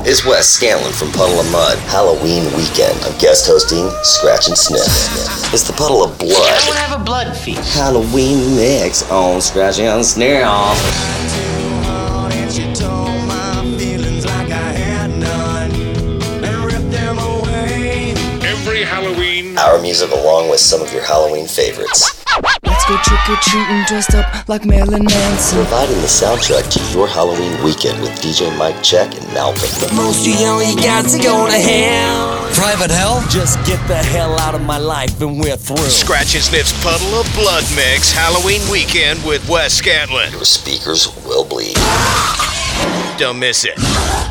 It's Wes Scanlon from Puddle of Mudd. Halloween weekend. I'm guest hosting Scratch and Sniff. It's the Puddle of Blood. I want to have a blood feast. Halloween mix on Scratch and Sniff. Every Halloween. Our music along with some of your Halloween favorites. Let's go trick-or-treating dressed up like Marilyn Manson. Providing the soundtrack to your Halloween weekend with DJ Mike Check and Malcolm. Most of you got to go to hell. Private hell? Just get the hell out of my life and we're through. Scratch and Sniff's Puddle of Blood mix Halloween weekend with Wes Scantlin. Your speakers will bleed. Don't miss it.